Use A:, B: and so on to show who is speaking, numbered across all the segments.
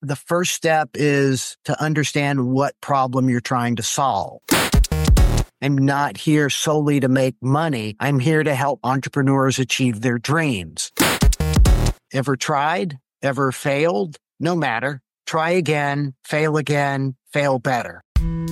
A: The first step is to understand what problem you're trying to solve. I'm not here solely to make money. I'm here to help entrepreneurs achieve their dreams. Ever tried? Ever failed? No matter. Try again, fail better.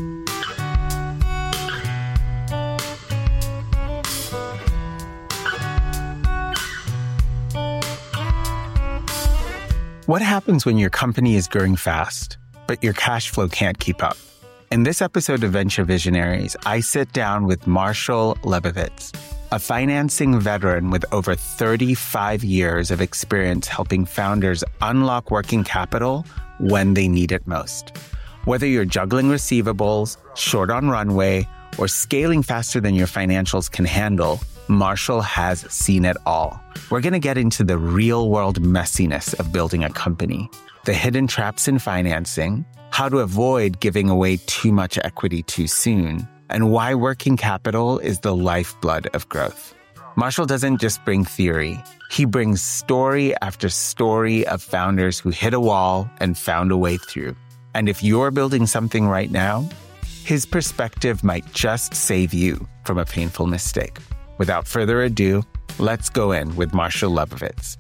B: What happens when your company is growing fast, but your cash flow can't keep up? In this episode of Venture Visionaries, I sit down with Marshall Lebovitz, a financing veteran with over 35 years of experience helping founders unlock working capital when they need it most. Whether you're juggling receivables, short on runway, or scaling faster than your financials can handle, Marshall has seen it all. We're going to get into the real-world messiness of building a company, the hidden traps in financing, how to avoid giving away too much equity too soon, and why working capital is the lifeblood of growth. Marshall doesn't just bring theory. He brings story after story of founders who hit a wall and found a way through. And if you're building something right now, his perspective might just save you from a painful mistake. Without further ado, let's go in with Marshall Lebovitz.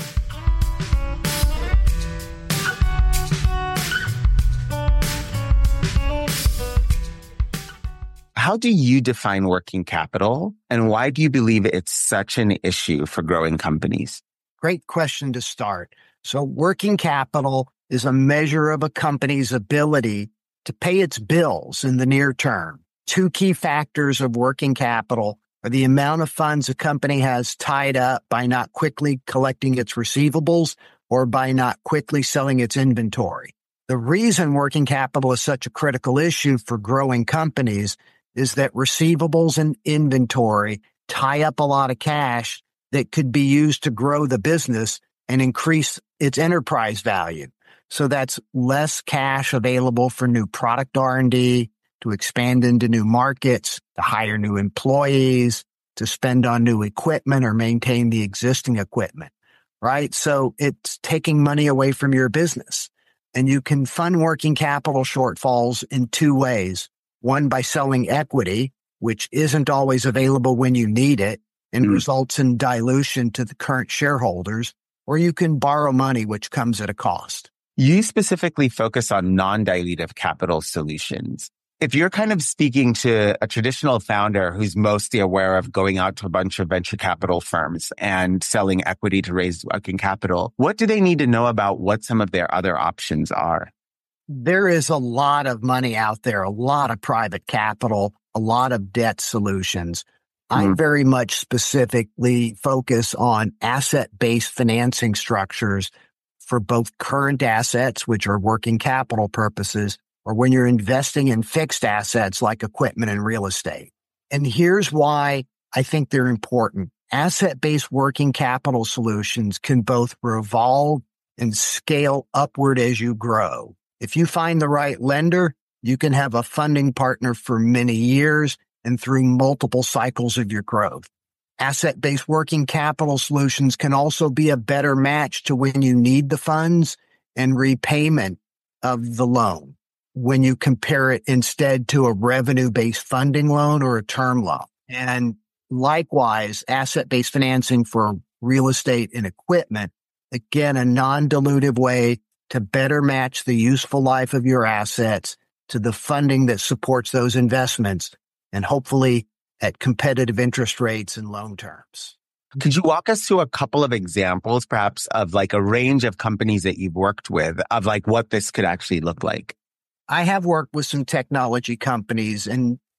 B: How do you define working capital, and why do you believe it's such an issue for growing companies?
A: Great question to start. So working capital is a measure of a company's ability to pay its bills in the near term. Two key factors of working capital are the amount of funds a company has tied up by not quickly collecting its receivables or by not quickly selling its inventory. The reason working capital is such a critical issue for growing companies is that receivables and inventory tie up a lot of cash that could be used to grow the business and increase its enterprise value. So that's less cash available for new product R&D, to expand into new markets, to hire new employees, to spend on new equipment or maintain the existing equipment, right? So it's taking money away from your business. And you can fund working capital shortfalls in two ways. One, by selling equity, which isn't always available when you need it and results in dilution to the current shareholders, or you can borrow money, which comes at a cost.
B: You specifically focus on non-dilutive capital solutions. If you're kind of speaking to a traditional founder who's mostly aware of going out to a bunch of venture capital firms and selling equity to raise working capital, what do they need to know about what some of their other options are?
A: There is a lot of money out there, a lot of private capital, a lot of debt solutions. I very much specifically focus on asset-based financing structures for both current assets, which are working capital purposes, or when you're investing in fixed assets like equipment and real estate. And here's why I think they're important. Asset-based working capital solutions can both revolve and scale upward as you grow. If you find the right lender, you can have a funding partner for many years and through multiple cycles of your growth. Asset-based working capital solutions can also be a better match to when you need the funds and repayment of the loan, when you compare it instead to a revenue-based funding loan or a term loan. And likewise, asset-based financing for real estate and equipment, again, a non-dilutive way to better match the useful life of your assets to the funding that supports those investments, and hopefully at competitive interest rates and loan terms.
B: Could you walk us through a couple of examples, perhaps, of like a range of companies that you've worked with, of like what this could actually look like?
A: I have worked with some technology companies,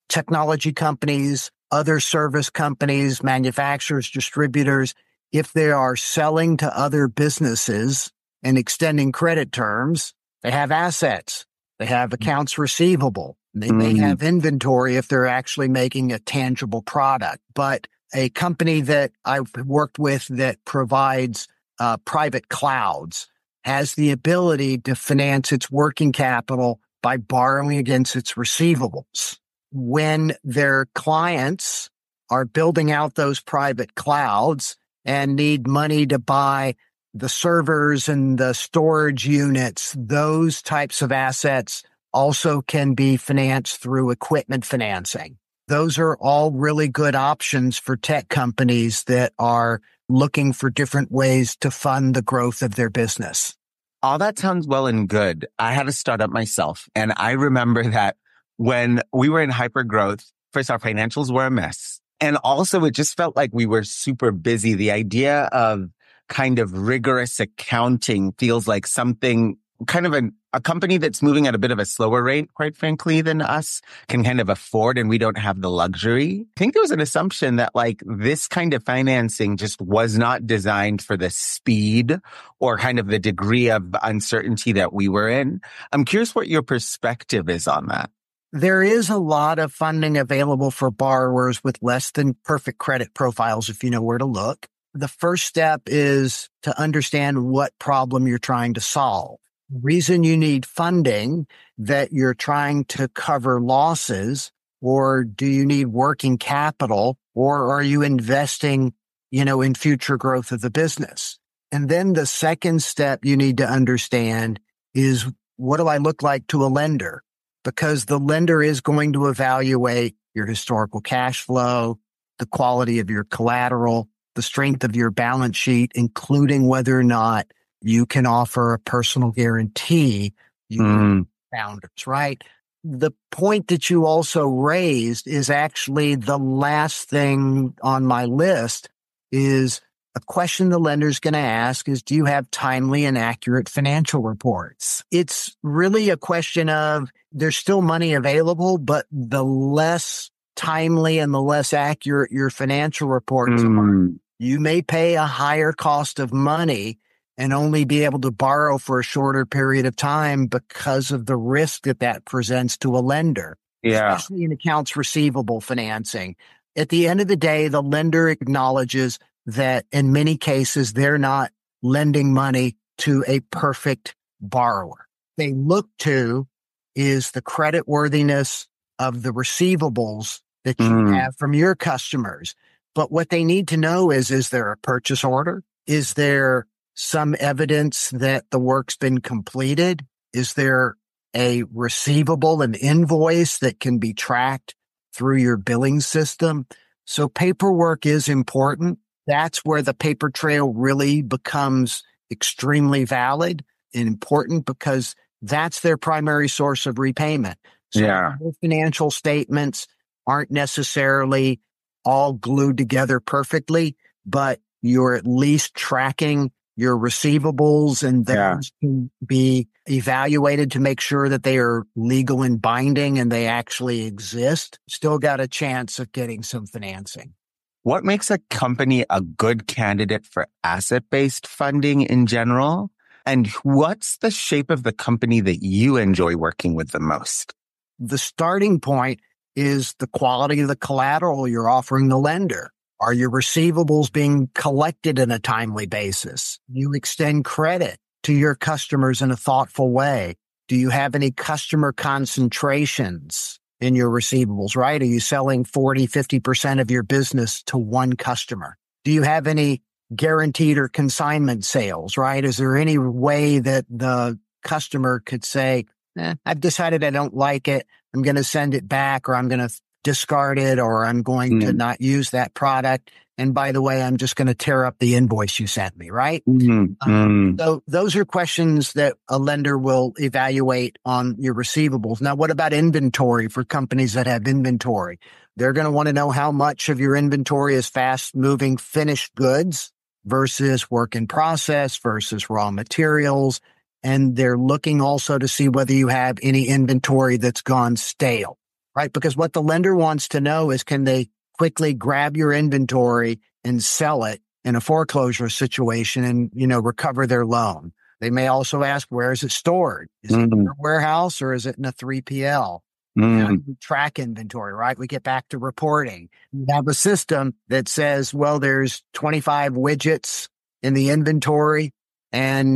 A: other service companies, manufacturers, distributors. If they are selling to other businesses and extending credit terms, they have assets. They have accounts receivable. They may have inventory if they're actually making a tangible product. But a company that I've worked with that provides private clouds has the ability to finance its working capital by borrowing against its receivables. When their clients are building out those private clouds and need money to buy the servers and the storage units, those types of assets also can be financed through equipment financing. Those are all really good options for tech companies that are looking for different ways to fund the growth of their business.
B: All that sounds well and good. I had a startup myself, and I remember that when we were in hypergrowth, first, our financials were a mess. And also, it just felt like we were super busy. The idea of kind of rigorous accounting feels like something kind of a company that's moving at a bit of a slower rate, quite frankly, than us can kind of afford, and we don't have the luxury. I think there was an assumption that like this kind of financing just was not designed for the speed or kind of the degree of uncertainty that we were in. I'm curious what your perspective is on that.
A: There is a lot of funding available for borrowers with less than perfect credit profiles if you know where to look. The first step is to understand what problem you're trying to solve. The reason you need funding, that you're trying to cover losses, or do you need working capital, or are you investing, in future growth of the business? And then the second step you need to understand is, what do I look like to a lender? Because the lender is going to evaluate your historical cash flow, the quality of your collateral, the strength of your balance sheet, including whether or not you can offer a personal guarantee. Founders, right? The point that you also raised is actually the last thing on my list. Is a question the lender's going to ask is, do you have timely and accurate financial reports? It's really a question of, there's still money available, but the less timely and the less accurate your financial reports are, you may pay a higher cost of money and only be able to borrow for a shorter period of time because of the risk that presents to a lender, especially in accounts receivable financing. At the end of the day, the lender acknowledges that in many cases, they're not lending money to a perfect borrower. They look to is the creditworthiness of the receivables that you have from your customers. But what they need to know is there a purchase order? Is there some evidence that the work's been completed? Is there a receivable, an invoice that can be tracked through your billing system? So paperwork is important. That's where the paper trail really becomes extremely valid and important, because that's their primary source of repayment. So their financial statements aren't necessarily all glued together perfectly, but you're at least tracking your receivables, and those can be evaluated to make sure that they are legal and binding and they actually exist. Still got a chance of getting some financing.
B: What makes a company a good candidate for asset-based funding in general? And what's the shape of the company that you enjoy working with the most?
A: The starting point is the quality of the collateral you're offering the lender. Are your receivables being collected in a timely basis? Do you extend credit to your customers in a thoughtful way? Do you have any customer concentrations in your receivables, right? Are you selling 40, 50% of your business to one customer? Do you have any guaranteed or consignment sales, right? Is there any way that the customer could say, I've decided I don't like it, I'm going to send it back, or I'm going to discard it, or I'm going to not use that product. And by the way, I'm just going to tear up the invoice you sent me, right? So those are questions that a lender will evaluate on your receivables. Now, what about inventory for companies that have inventory? They're going to want to know how much of your inventory is fast-moving finished goods versus work in process versus raw materials. And they're looking also to see whether you have any inventory that's gone stale. Right? Because what the lender wants to know is, can they quickly grab your inventory and sell it in a foreclosure situation and, recover their loan? They may also ask, where is it stored? Is it in a warehouse or is it in a 3PL? Track inventory, right? We get back to reporting. You have a system that says, well, there's 25 widgets in the inventory, and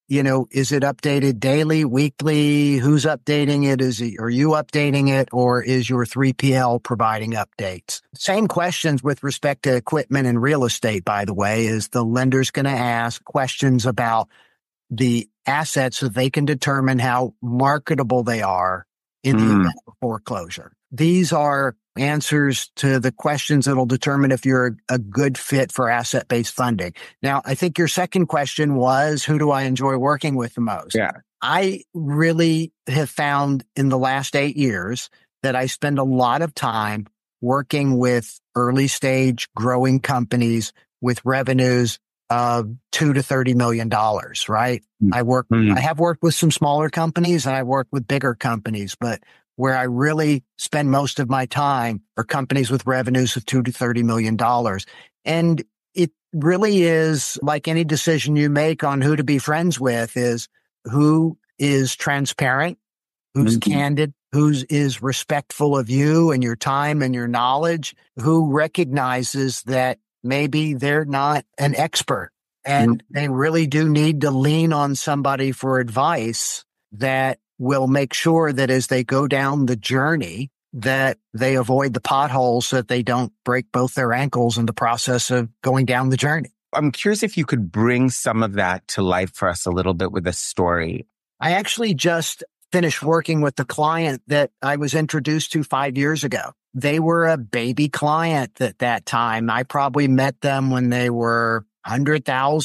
A: is it updated daily, weekly? Who's updating it? Are you updating it, or is your 3PL providing updates? Same questions with respect to equipment and real estate, by the way, is the lender's going to ask questions about the assets so they can determine how marketable they are in the event of foreclosure. These are answers to the questions that'll determine if you're a good fit for asset-based funding. Now, I think your second question was, who do I enjoy working with the most?
B: Yeah.
A: I really have found in the last 8 years that I spend a lot of time working with early stage growing companies with revenues of $2 to $30 million, right? I have worked with some smaller companies and I work with bigger companies, but where I really spend most of my time are companies with revenues of $2 to $30 million. And it really is like any decision you make on who to be friends with is who is transparent, who's candid, who is respectful of you and your time and your knowledge, who recognizes that maybe they're not an expert and they really do need to lean on somebody for advice that will make sure that as they go down the journey that they avoid the potholes so that they don't break both their ankles in the process of going down the journey.
B: I'm curious if you could bring some of that to life for us a little bit with a story.
A: I actually just finished working with the client that I was introduced to 5 years ago. They were a baby client at that time. I probably met them when they were $100,000,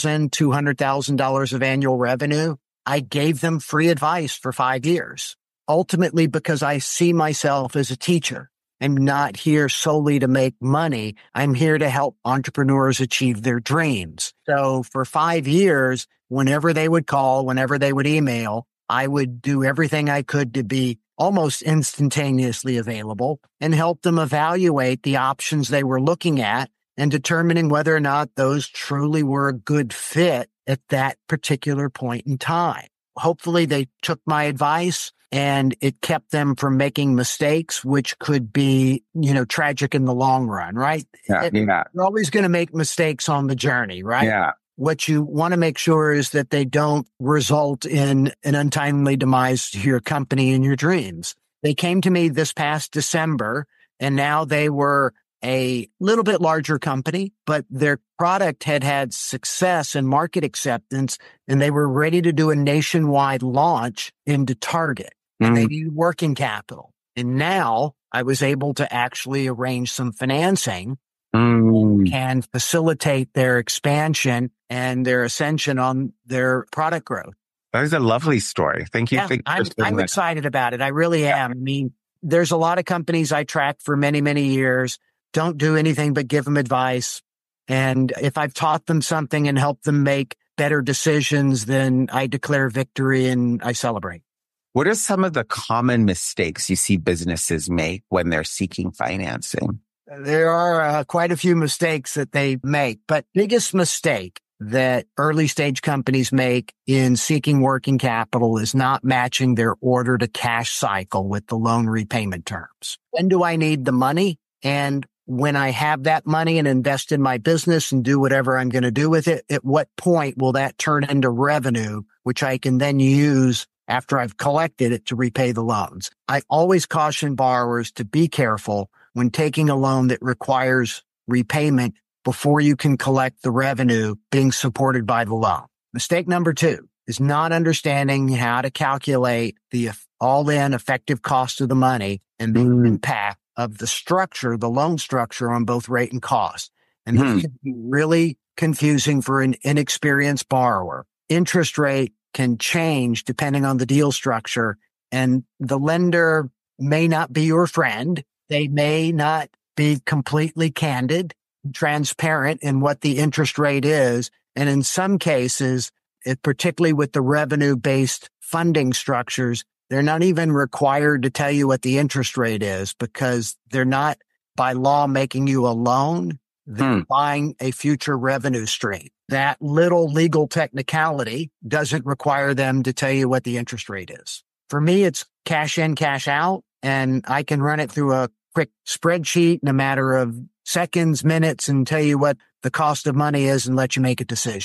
A: $200,000 of annual revenue. I gave them free advice for 5 years, ultimately because I see myself as a teacher. I'm not here solely to make money. I'm here to help entrepreneurs achieve their dreams. So for 5 years, whenever they would call, whenever they would email, I would do everything I could to be almost instantaneously available and help them evaluate the options they were looking at and determining whether or not those truly were a good fit at that particular point in time. Hopefully they took my advice and it kept them from making mistakes, which could be, tragic in the long run, right?
B: Yeah.
A: You're always going to make mistakes on the journey, right?
B: Yeah.
A: What you want to make sure is that they don't result in an untimely demise to your company and your dreams. They came to me this past December and now they were a little bit larger company, but their product had had success and market acceptance, and they were ready to do a nationwide launch into Target. And they needed working capital. And now I was able to actually arrange some financing and facilitate their expansion and their ascension on their product growth.
B: That is a lovely story. Thank you.
A: Yeah, I'm excited about it. I really am. I mean, there's a lot of companies I tracked for many, many years. Don't do anything but give them advice. And if I've taught them something and helped them make better decisions, then I declare victory and I celebrate.
B: What are some of the common mistakes you see businesses make when they're seeking financing?
A: There are quite a few mistakes that they make, but biggest mistake that early stage companies make in seeking working capital is not matching their order to cash cycle with the loan repayment terms. When do I need the money? And when I have that money and invest in my business and do whatever I'm going to do with it, at what point will that turn into revenue, which I can then use after I've collected it to repay the loans? I always caution borrowers to be careful when taking a loan that requires repayment before you can collect the revenue being supported by the loan. Mistake number 2 is not understanding how to calculate the all-in effective cost of the money and the impact of the structure, the loan structure on both rate and cost. And this can be really confusing for an inexperienced borrower. Interest rate can change depending on the deal structure, and the lender may not be your friend. They may not be completely candid, transparent in what the interest rate is. And in some cases, particularly with the revenue-based funding structures, they're not even required to tell you what the interest rate is because they're not by law making you a loan. They're buying a future revenue stream. That little legal technicality doesn't require them to tell you what the interest rate is. For me, it's cash in, cash out, and I can run it through a quick spreadsheet in a matter of seconds, minutes, and tell you what the cost of money is and let you make a decision.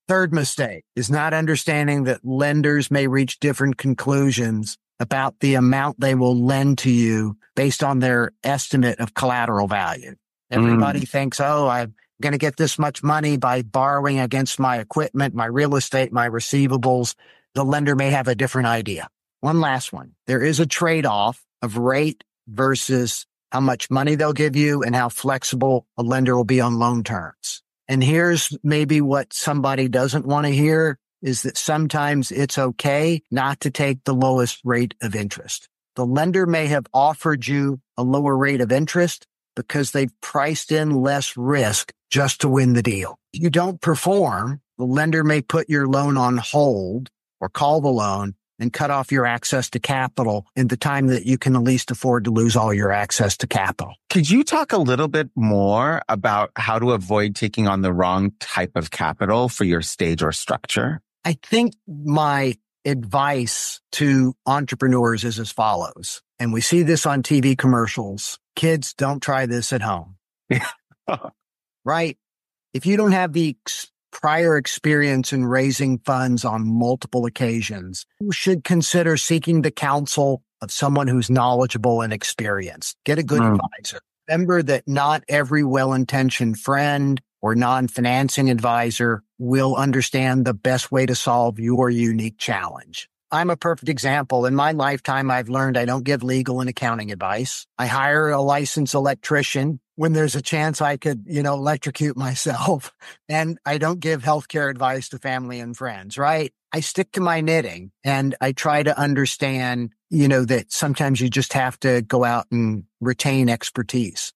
A: Third mistake is not understanding that lenders may reach different conclusions about the amount they will lend to you based on their estimate of collateral value. Everybody thinks, oh, I'm going to get this much money by borrowing against my equipment, my real estate, my receivables. The lender may have a different idea. One last one. There is a trade-off of rate versus how much money they'll give you and how flexible a lender will be on loan terms. And here's maybe what somebody doesn't want to hear is that sometimes it's okay not to take the lowest rate of interest. The lender may have offered you a lower rate of interest because they've priced in less risk just to win the deal. If you don't perform, the lender may put your loan on hold or call the loan and cut off your access to capital in the time that you can at least afford to lose all your access to capital.
B: Could you talk a little bit more about how to avoid taking on the wrong type of capital for your stage or structure?
A: I think my advice to entrepreneurs is as follows, and we see this on TV commercials. Kids, don't try this at home. Right? If you don't have the prior experience in raising funds on multiple occasions, you should consider seeking the counsel of someone who's knowledgeable and experienced. Get a good advisor. Remember that not every well-intentioned friend or non-financing advisor will understand the best way to solve your unique challenge. I'm a perfect example. In my lifetime, I've learned I don't give legal and accounting advice. I hire a licensed electrician when there's a chance I could, electrocute myself. And I don't give healthcare advice to family and friends, right? I stick to my knitting and I try to understand, that sometimes you just have to go out and retain expertise.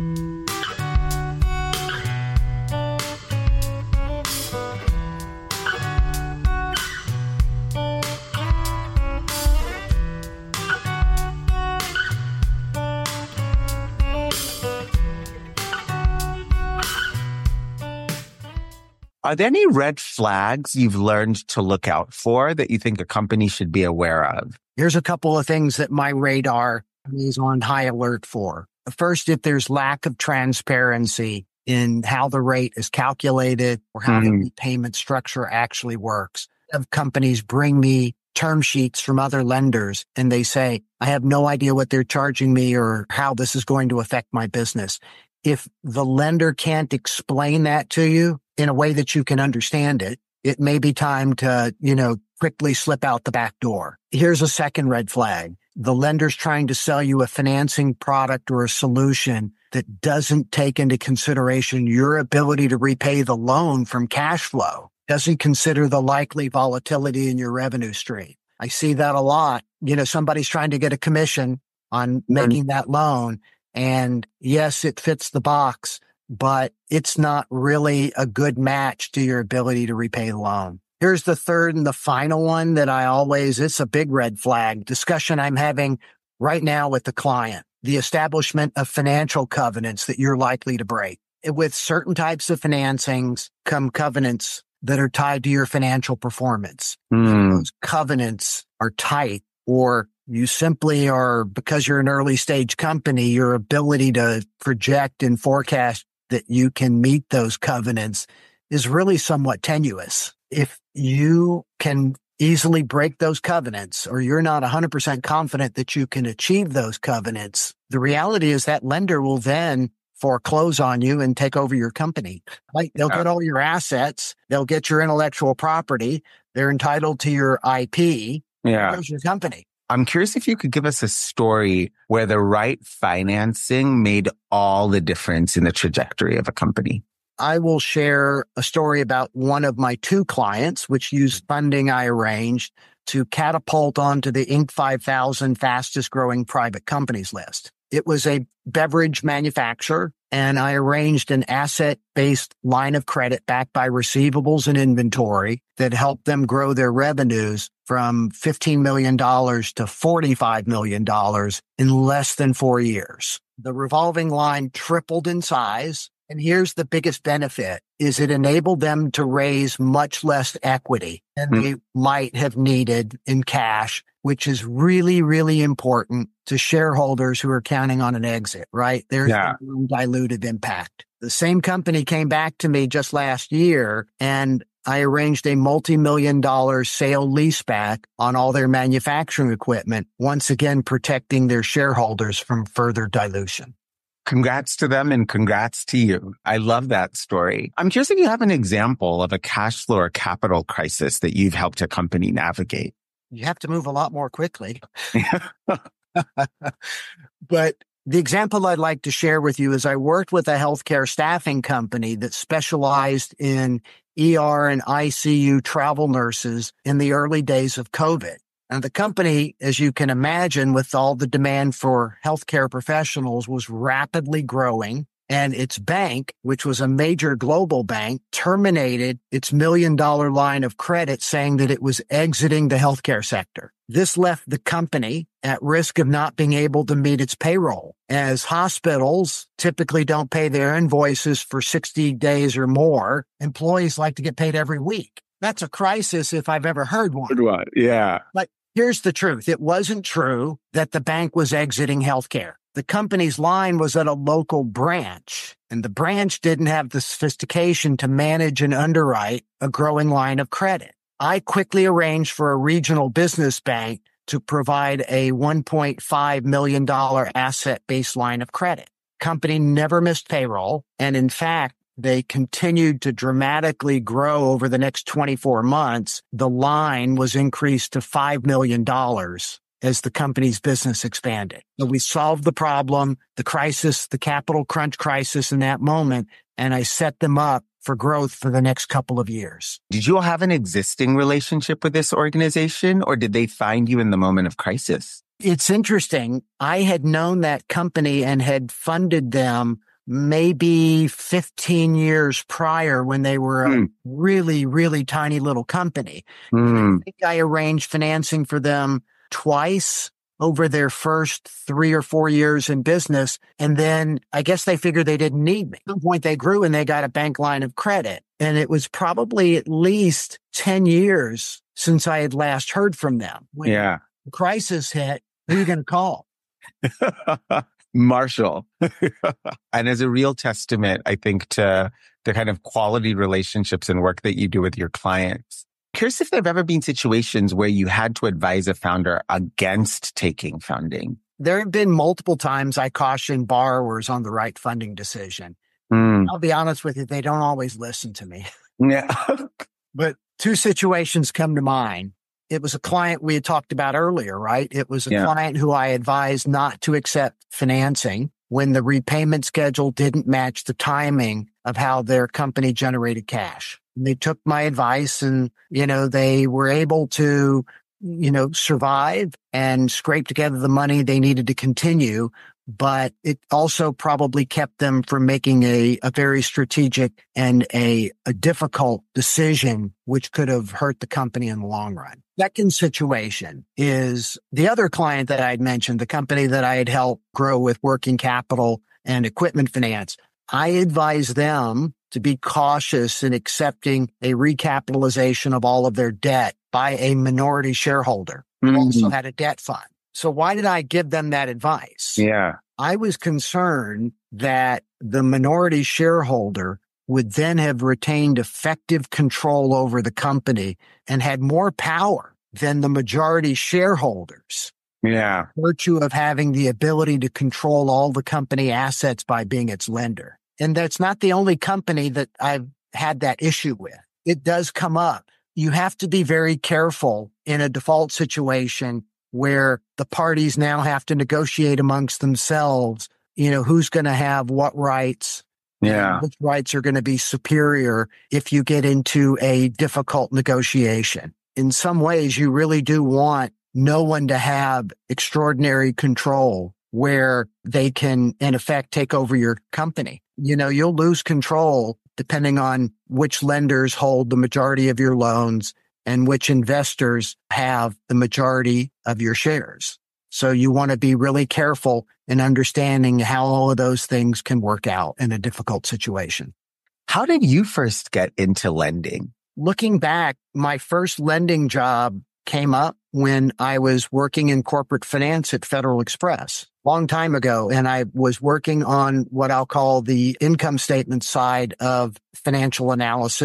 B: Are there any red flags you've learned to look out for that you think a company should be aware of?
A: Here's a couple of things that my radar is on high alert for. First, if there's lack of transparency in how the rate is calculated or how the repayment structure actually works. Of companies bring me term sheets from other lenders and they say, I have no idea what they're charging me or how this is going to affect my business. If the lender can't explain that to you in a way that you can understand it, it may be time to, quickly slip out the back door. Here's a second red flag. The lender's trying to sell you a financing product or a solution that doesn't take into consideration your ability to repay the loan from cash flow, doesn't consider the likely volatility in your revenue stream. I see that a lot. Somebody's trying to get a commission on making that loan. And yes, it fits the box, but it's not really a good match to your ability to repay the loan. Here's the third and the final one that it's a big red flag discussion I'm having right now with the client, the establishment of financial covenants that you're likely to break. With certain types of financings come covenants that are tied to your financial performance. Those covenants are tight, or you simply are, because you're an early stage company, your ability to project and forecast that you can meet those covenants is really somewhat tenuous. If you can easily break those covenants, or you're not 100% confident that you can achieve those covenants, the reality is that lender will then foreclose on you and take over your company. Like, they'll get all your assets, they'll get your intellectual property, they're entitled to your IP, there's your company.
B: I'm curious if you could give us a story where the right financing made all the difference in the trajectory of a company.
A: I will share a story about one of my two clients, which used funding I arranged to catapult onto the Inc. 5000 fastest growing private companies list. It was a beverage manufacturer, and I arranged an asset-based line of credit backed by receivables and inventory that helped them grow their revenues from $15 million to $45 million in less than 4 years. The revolving line tripled in size. And here's the biggest benefit, is it enabled them to raise much less equity than they might have needed in cash, which is really, really important to shareholders who are counting on an exit, right? There's the dilutive impact. The same company came back to me just last year, and I arranged a multi-million-dollar sale leaseback on all their manufacturing equipment, once again protecting their shareholders from further dilution.
B: Congrats to them and congrats to you. I love that story. I'm curious if you have an example of a cash flow or capital crisis that you've helped a company navigate.
A: You have to move a lot more quickly. But the example I'd like to share with you is I worked with a healthcare staffing company that specialized in ER and ICU travel nurses in the early days of COVID. And the company, as you can imagine, with all the demand for healthcare professionals, was rapidly growing. And its bank, which was a major global bank, terminated its $1 million line of credit, saying that it was exiting the healthcare sector. This left the company at risk of not being able to meet its payroll, as hospitals typically don't pay their invoices for 60 days or more. Employees like to get paid every week. That's a crisis if I've ever heard one.
B: Good one. Yeah.
A: But here's the truth. It wasn't true that the bank was exiting healthcare. The company's line was at a local branch, and the branch didn't have the sophistication to manage and underwrite a growing line of credit. I quickly arranged for a regional business bank to provide a $1.5 million asset-based line of credit. Company never missed payroll, and in fact, they continued to dramatically grow over the next 24 months. The line was increased to $5 million as the company's business expanded. So we solved the problem, the crisis, the capital crunch crisis in that moment, and I set them up for growth for the next couple of years.
B: Did you all have an existing relationship with this organization, or did they find you in the moment of crisis?
A: It's interesting. I had known that company and had funded them maybe 15 years prior when they were a really, really tiny little company. And I think I arranged financing for them twice over their first 3 or 4 years in business. And then I guess they figured they didn't need me. At some point they grew and they got a bank line of credit. And it was probably at least 10 years since I had last heard from them. When the crisis hit, who are you going to call?
B: Marshall. And as a real testament, I think, to the kind of quality relationships and work that you do with your clients. Curious if there have ever been situations where you had to advise a founder against taking funding.
A: There have been multiple times I caution borrowers on the right funding decision. I'll be honest with you, they don't always listen to me.
B: Yeah.
A: But two situations come to mind. It was a client we had talked about earlier, right? It was a client who I advised not to accept financing when the repayment schedule didn't match the timing of how their company generated cash. They took my advice and, they were able to, survive and scrape together the money they needed to continue. But it also probably kept them from making a very strategic and a difficult decision, which could have hurt the company in the long run. Second situation is the other client that I had mentioned, the company that I had helped grow with working capital and equipment finance. I advised them to be cautious in accepting a recapitalization of all of their debt by a minority shareholder who also had a debt fund. So why did I give them that advice?
B: Yeah.
A: I was concerned that the minority shareholder would then have retained effective control over the company and had more power than the majority shareholders.
B: Yeah.
A: Virtue of having the ability to control all the company assets by being its lender. And that's not the only company that I've had that issue with. It does come up. You have to be very careful in a default situation where the parties now have to negotiate amongst themselves, who's going to have what rights, which rights are going to be superior if you get into a difficult negotiation. In some ways, you really do want no one to have extraordinary control where they can, in effect, take over your company. You'll lose control depending on which lenders hold the majority of your loans and which investors have the majority of your shares. So you want to be really careful in understanding how all of those things can work out in a difficult situation.
B: How did you first get into lending?
A: Looking back, my first lending job came up when I was working in corporate finance at Federal Express a long time ago. And I was working on what I'll call the income statement side of financial analysis.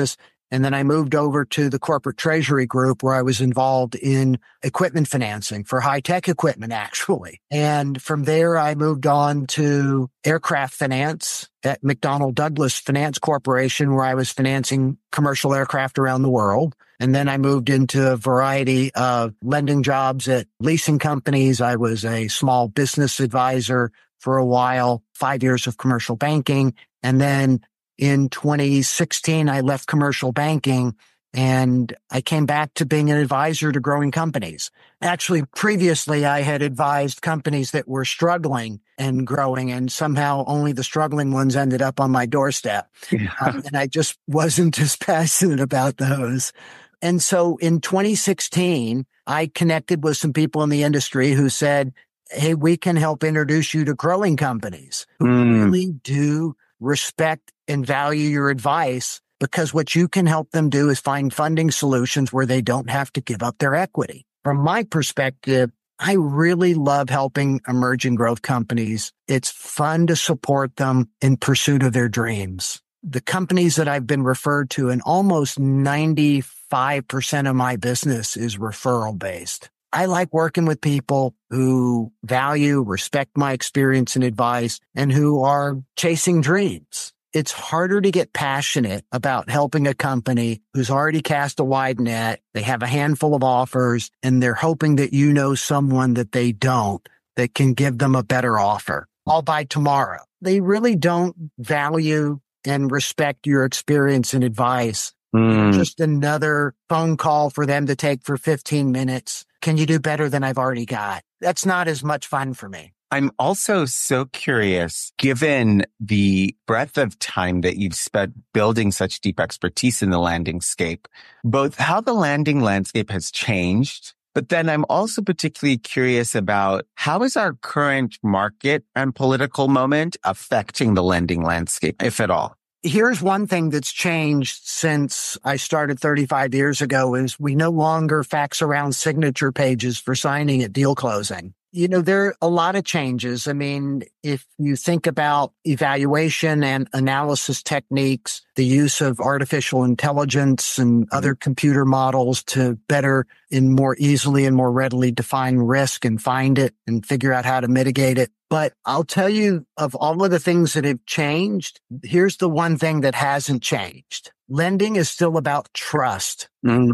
A: And then I moved over to the corporate treasury group where I was involved in equipment financing for high-tech equipment, actually. And from there, I moved on to aircraft finance at McDonnell Douglas Finance Corporation, where I was financing commercial aircraft around the world. And then I moved into a variety of lending jobs at leasing companies. I was a small business advisor for a while, 5 years of commercial banking. And then in 2016, I left commercial banking and I came back to being an advisor to growing companies. Actually, previously, I had advised companies that were struggling and growing, and somehow only the struggling ones ended up on my doorstep.
B: Yeah.
A: And I just wasn't as passionate about those. And so in 2016, I connected with some people in the industry who said, hey, we can help introduce you to growing companies who really do respect and value your advice, because what you can help them do is find funding solutions where they don't have to give up their equity. From my perspective, I really love helping emerging growth companies. It's fun to support them in pursuit of their dreams. The companies that I've been referred to, and almost 95% of my business is referral based. I like working with people who value, respect my experience and advice, and who are chasing dreams. It's harder to get passionate about helping a company who's already cast a wide net. They have a handful of offers and they're hoping that you know someone that they don't that can give them a better offer. I'll buy tomorrow. They really don't value and respect your experience and advice. Just another phone call for them to take for 15 minutes. Can you do better than I've already got? That's not as much fun for me.
B: I'm also so curious, given the breadth of time that you've spent building such deep expertise in the landscape, both how the landing landscape has changed, but then I'm also particularly curious about how is our current market and political moment affecting the lending landscape, if at all?
A: Here's one thing that's changed since I started 35 years ago is we no longer fax around signature pages for signing at deal closing. You know, there are a lot of changes. I mean, if you think about evaluation and analysis techniques, the use of artificial intelligence and other computer models to better and more easily and more readily define risk and find it and figure out how to mitigate it. But I'll tell you, of all of the things that have changed, here's the one thing that hasn't changed. Lending is still about trust,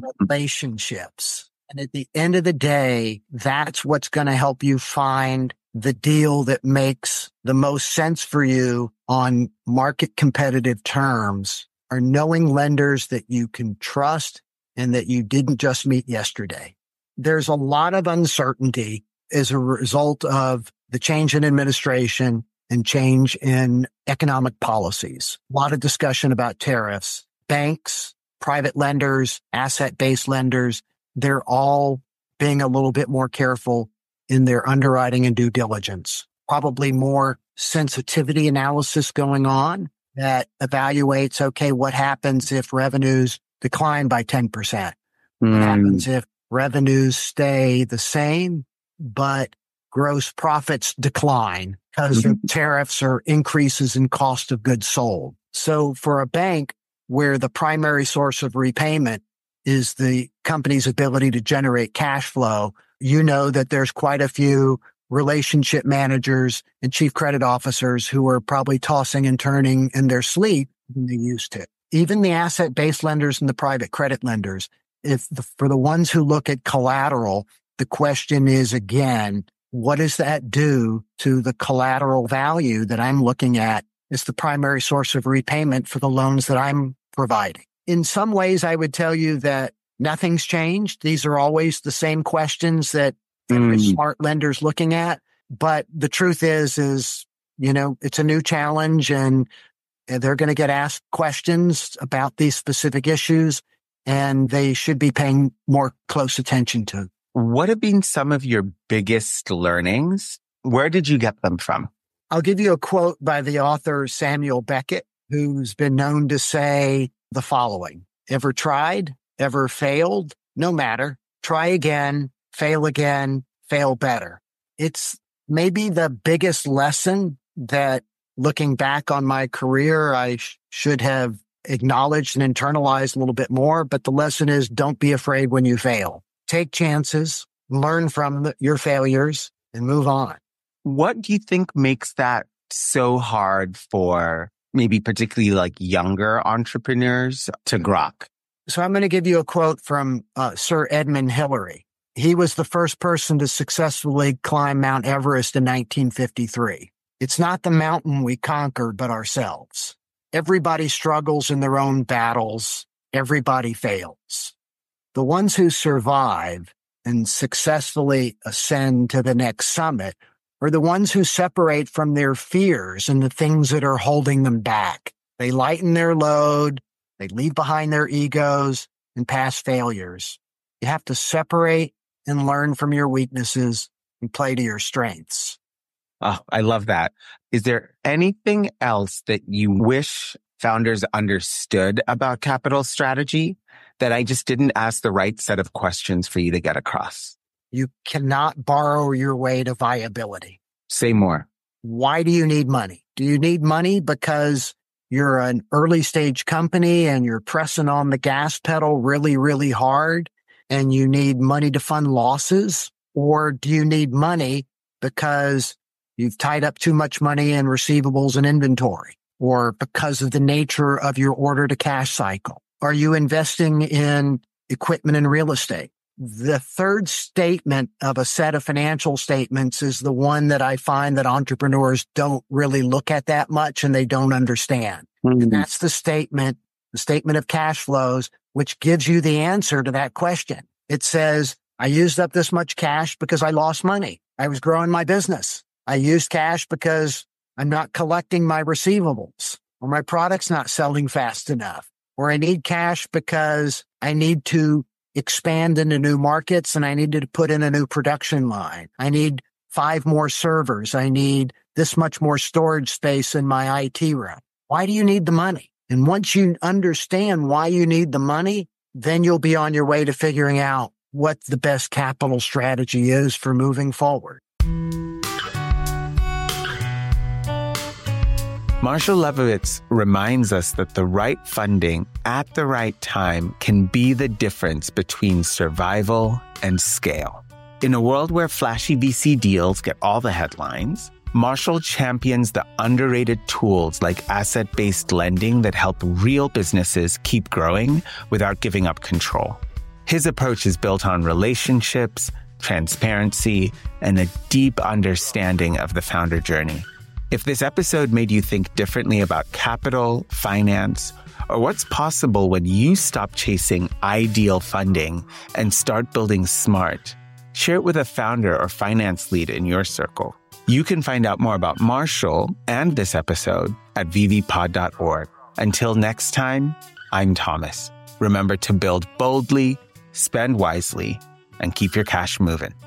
A: relationships. And at the end of the day, that's what's going to help you find the deal that makes the most sense for you on market competitive terms, are knowing lenders that you can trust and that you didn't just meet yesterday. There's a lot of uncertainty as a result of the change in administration and change in economic policies. A lot of discussion about tariffs. Banks, private lenders, asset-based lenders, they're all being a little bit more careful in their underwriting and due diligence. Probably more sensitivity analysis going on that evaluates, okay, what happens if revenues decline by 10%? What happens if revenues stay the same, but gross profits decline because of tariffs or increases in cost of goods sold? So for a bank where the primary source of repayment is the company's ability to generate cash flow, you know that there's quite a few relationship managers and chief credit officers who are probably tossing and turning in their sleep than they used to. Even the asset-based lenders and the private credit lenders, for the ones who look at collateral, the question is, again, what does that do to the collateral value that I'm looking at as the primary source of repayment for the loans that I'm providing? In some ways, I would tell you that nothing's changed. These are always the same questions that every smart lender's looking at. But the truth is, you know, it's a new challenge and they're going to get asked questions about these specific issues and they should be paying more close attention to.
B: What have been some of your biggest learnings? Where did you get them from?
A: I'll give you a quote by the author Samuel Beckett, who's been known to say the following: ever tried, ever failed? No matter. Try again, fail better. It's maybe the biggest lesson that, looking back on my career, I should have acknowledged and internalized a little bit more. But the lesson is don't be afraid when you fail. Take chances, learn from your failures, and move on.
B: What do you think makes that so hard for maybe particularly like younger entrepreneurs to grok?
A: So I'm going to give you a quote from Sir Edmund Hillary. He was the first person to successfully climb Mount Everest in 1953. It's not the mountain we conquered, but ourselves. Everybody struggles in their own battles. Everybody fails. The ones who survive and successfully ascend to the next summit are the ones who separate from their fears and the things that are holding them back. They lighten their load. They leave behind their egos and past failures. You have to separate and learn from your weaknesses and play to your strengths.
B: Oh, I love that. Is there anything else that you wish founders understood about capital strategy that I just didn't ask the right set of questions for you to get across?
A: You cannot borrow your way to viability.
B: Say more.
A: Why do you need money? Do you need money because you're an early stage company and you're pressing on the gas pedal really, really hard and you need money to fund losses? Or do you need money because you've tied up too much money in receivables and inventory, or because of the nature of your order to cash cycle? Are you investing in equipment and real estate? The third statement of a set of financial statements is the one that I find that entrepreneurs don't really look at that much and they don't understand. Mm-hmm. And that's the statement of cash flows, which gives you the answer to that question. It says, I used up this much cash because I lost money. I was growing my business. I used cash because I'm not collecting my receivables, or my product's not selling fast enough, or I need cash because I need to expand into new markets and I needed to put in a new production line. I need 5 more servers. I need this much more storage space in my IT room. Why do you need the money? And once you understand why you need the money, then you'll be on your way to figuring out what the best capital strategy is for moving forward.
B: Marshall Leibovitz reminds us that the right funding at the right time can be the difference between survival and scale. In a world where flashy VC deals get all the headlines, Marshall champions the underrated tools like asset-based lending that help real businesses keep growing without giving up control. His approach is built on relationships, transparency, and a deep understanding of the founder journey. If this episode made you think differently about capital, finance, or what's possible when you stop chasing ideal funding and start building smart, share it with a founder or finance lead in your circle. You can find out more about Marshall and this episode at vvpod.org. Until next time, I'm Thomas. Remember to build boldly, spend wisely, and keep your cash moving.